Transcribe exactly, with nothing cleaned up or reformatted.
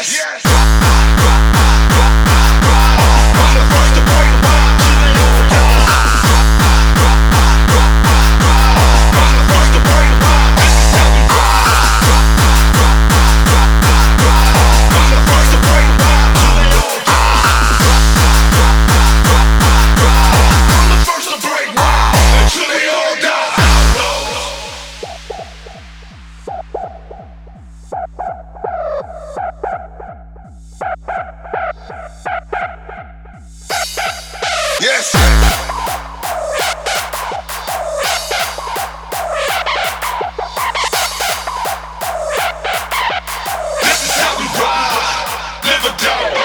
Yes. Yes. From the first to break wild till they all die. From the first to break wild, this is how we ride. From the first to break wild till they all die. From the first to break wild until they all die. Yes. This is how we ride. Live or die.